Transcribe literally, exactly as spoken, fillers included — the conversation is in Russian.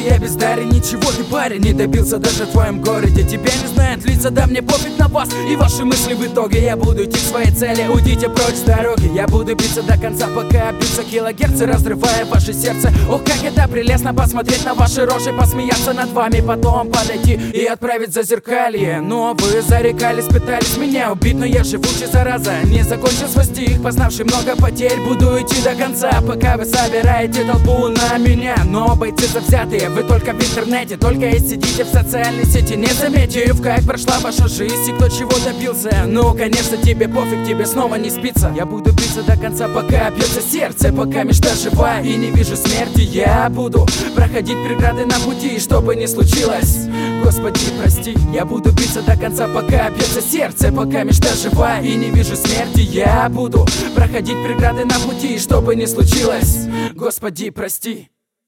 знаете, я бездарен, ничего ты, парень, не добился даже в твоем городе. Тебя не знают лица, да мне пофиг на вас и ваши мысли. В итоге я буду идти к своей цели, уйдите прочь с дороги. Я буду биться до конца, пока бьются килогерцы, разрывая ваше сердце. Ох, как это прелестно посмотреть на ваши рожи, посмеяться над вами, потом подойти и отправить за зеркалье. Но вы зарекались, пытались меня убить, но я живучий, зараза, не закончил свой стих, познавший много потерь. Буду идти до конца, пока вы собираете толпу на меня. Но бойцы завзятые, вы только в интернете, только и сидите в социальной сети, не заметив, как прошла ваша жизнь и кто чего добился. Ну, конечно, тебе пофиг, тебе снова не спится. Я буду биться до конца, пока бьется сердце, пока мечта жива и не вижу смерти. Я буду проходить преграды на пути, что бы ни случилось, Господи, прости. Я буду биться до конца, пока бьется сердце, пока мечта жива и не вижу смерти. Я буду проходить преграды на пути, что бы ни случилось, Господи, прости.